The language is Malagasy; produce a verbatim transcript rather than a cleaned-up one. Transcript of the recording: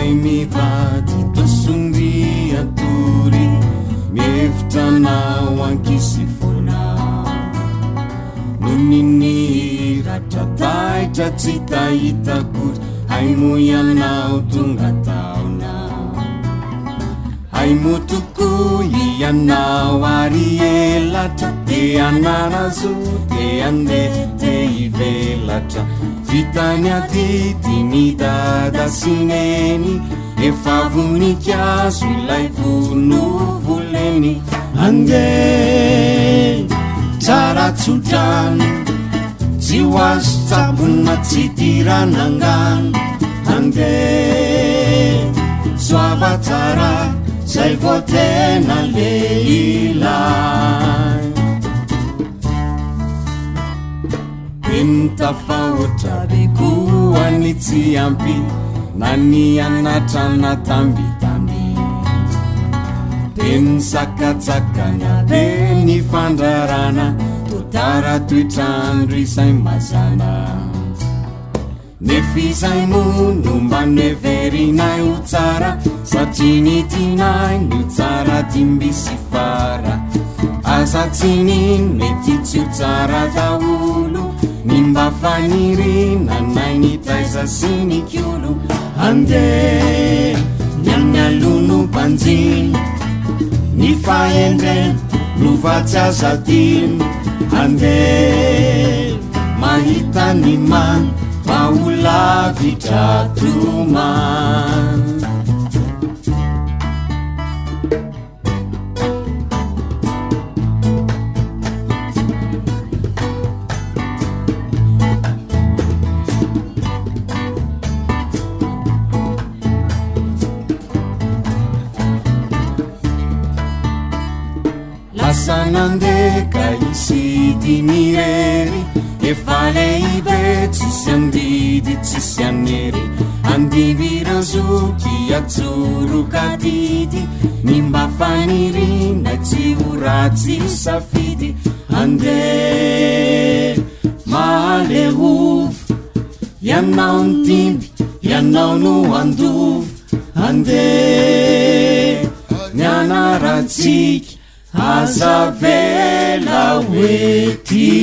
ay mivady tosondry atory mievitranao ankisy fonao noniny ratrataitra tsy tahitakory ay mo ianao tonga taonao ay mo toko ianao ary elatra de anarazo de andeha te ivelatra vitany adity ny dada sineny efa voninkazo ilay vono voleny andeha tsara tsodrano tsy ho azo tsabona tsy tiranangano andeha soava tsara zay vo tena le ilay entafahotra rekoa ny tsy ampy na ny anatrana tambitamby de ny sakatsakana de ny fandrarana totara toetrandro izay mazana nefizay mono mba neverinay ho tsara satria ny tinay no tsara dimbisy fara aza tsininy mety tsy ho tsara daholo ny mba fanirina nay ny taiza sy ny kiolo andeha ny amin'ny alono mpanjiny ny fahendrena no vatsy aza dino andeha mahita ny mano maolavitra tomany sanandeka isidy mirery efa lehibe tsisy andidy tsisy anery andiviranzoky atsorokadidy ny mba fanirina tsy ho ratsy safidy andeha malehovo ianao ny timby ianao no andovo andeha ny anaratsika aza vela oety